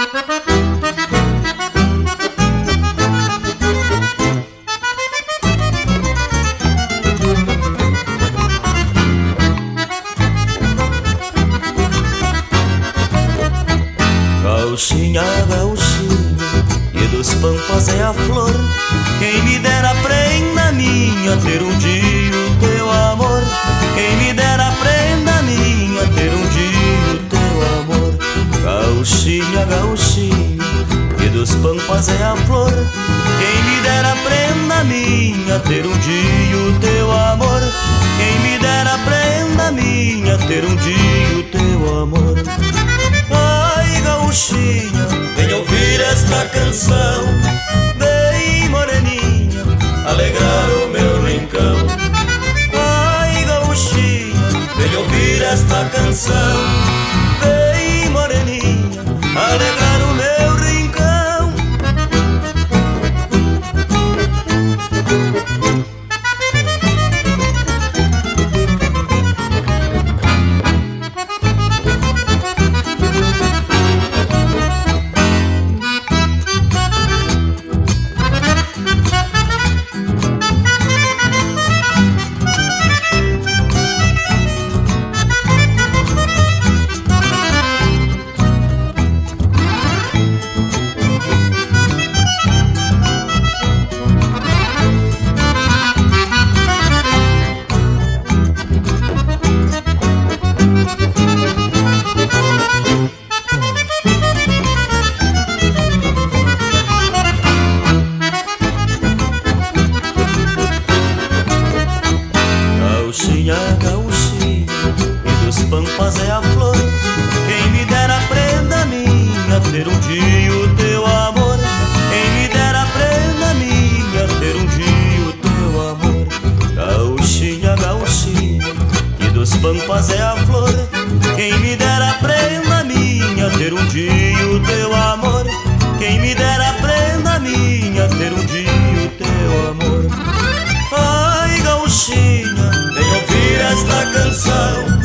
Gauchinha, gauchinha, e dos pampas é a flor. Quem me dera prenda minha ter um dia o teu amor. Quem me dera prenda minha ter um dia o teu amor. Gauchinha, gauchinha, e dos pampas é a flor. Quem me dera prenda minha ter um dia o teu amor. Quem me dera prenda minha ter um dia o teu amor. Ai, gauchinha, vem ouvir esta canção, bem moreninha, alegrar o meu rincão. Ai, gauchinha, vem ouvir esta canção, bem moreninha, alegrar o meu rincão. Gauchinha, gauchinha, e dos pampas é a flor. Quem me dera prenda minha ter um dia o teu amor. Quem me dera prenda minha ter um dia o teu amor. Gauchinha, gauchinha, e dos pampas é a flor. Quem me dera prenda minha ter um dia o teu amor. Quem me dera prenda minha ter um dia o teu amor. Ai, gauchinha, vem ouvir esta canção,